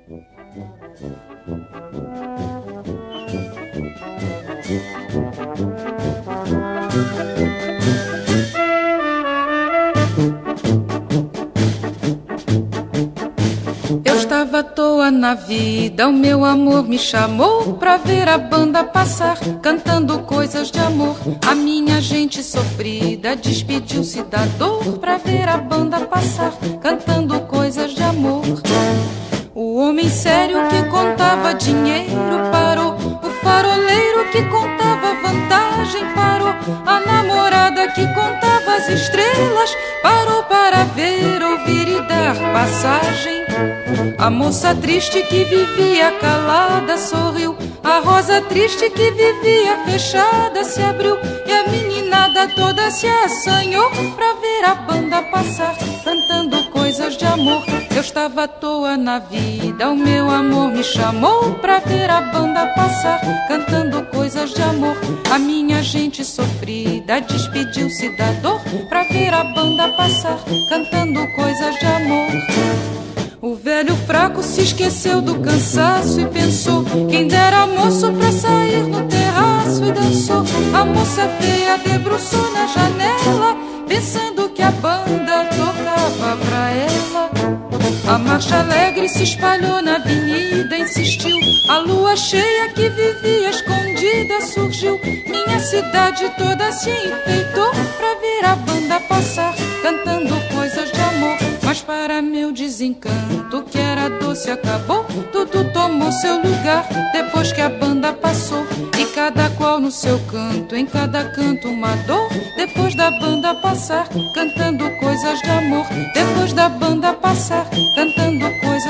Eu estava à toa na vida, o meu amor me chamou pra ver a banda passar, cantando coisas de amor. A minha gente sofrida despediu-se da dor pra ver a banda passar, cantando coisas de amor. O homem sério que contava dinheiro parou, o faroleiro que contava vantagem parou, a namorada que contava as estrelas parou para ver, ouvir e dar passagem. A moça triste que vivia calada sorriu, a rosa triste que vivia fechada se abriu, e a meninada toda se assanhou pra ver a banda passar, cantando coisas de amor. Eu estava à toa na vida, o meu amor me chamou pra ver a banda passar, cantando coisas de amor. A minha gente sofrida despediu-se da dor pra ver a banda passar, cantando coisas de amor. O velho fraco se esqueceu do cansaço e pensou, quem dera moço pra sair no terraço, e dançou. A moça feia debruçou na janela, pensando que a banda tocava pra ela. A marcha alegre se espalhou na avenida, insistiu. A lua cheia que vivia escondida surgiu. Minha cidade toda se enfeitou pra ver a banda passar, cantando coisas de amor. Mas para meu desencanto, o que era doce acabou, tudo tomou seu lugar depois que a banda passou. E cada qual no seu canto, em cada canto uma dor, depois da banda passar, cantando coisas de amor. Depois da banda passar, cantando coisas